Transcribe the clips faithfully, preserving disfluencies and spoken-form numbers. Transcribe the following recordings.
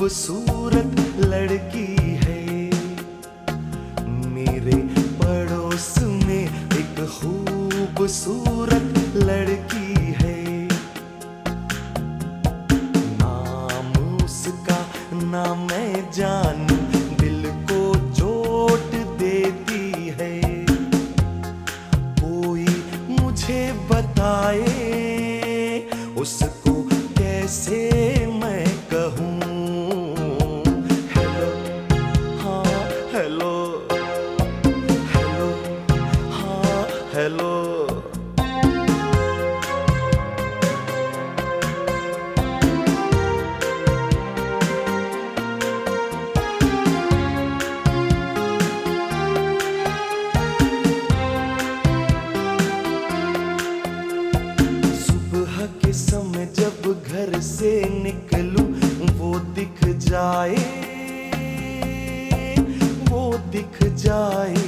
खूबसूरत लड़की है। मेरे पड़ोस में एक खूबसूरत लड़की है। नाम उसका ना मैं जानू, दिल को चोट देती है। कोई मुझे बताए उसको कैसे मैं कहूँ। हेलो हाँ हेलो, हेलो हाँ हेलो। सुबह के समय जब घर से निकलूं, वो दिख जाए, वो दिख जाए।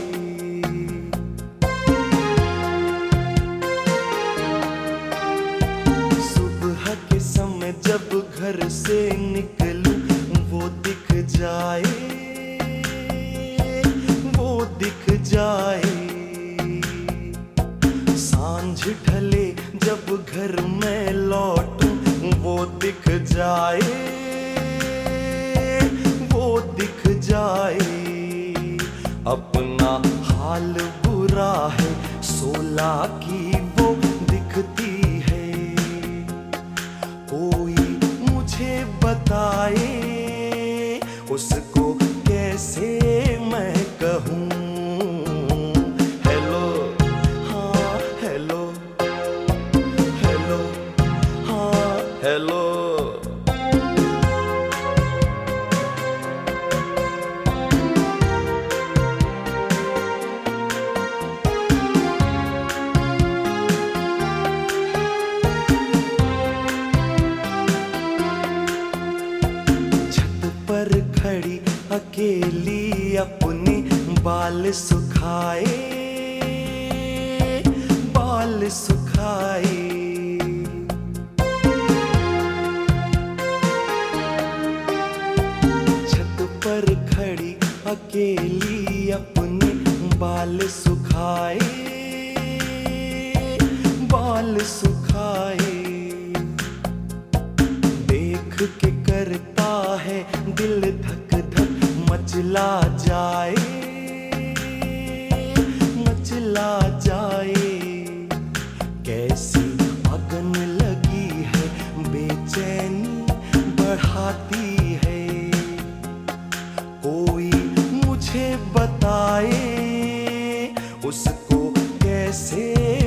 सुबह के समय जब घर से निकलूं, वो दिख जाए, वो दिख जाए। सांझ ढले जब घर में लौटूं, वो दिख जाए, वो दिख जाए। अपना हाल बुरा है, सोला की वो दिखती है। कोई मुझे बताए उसको कैसे मैं कहूँ। हेलो हाँ हेलो, हेलो हाँ हेलो। छत पर खड़ी अकेली अपने बाल सुखाए, बाल सुखाए। छत पर खड़ी अकेली अपने बाल सुखाए, बाल सुखाए। देख के करता है दिल धक धक, मचला जाए, मचला जाए। कैसी अगन लगी है, बेचैनी बढ़ाती है। कोई मुझे बताए उसको कैसे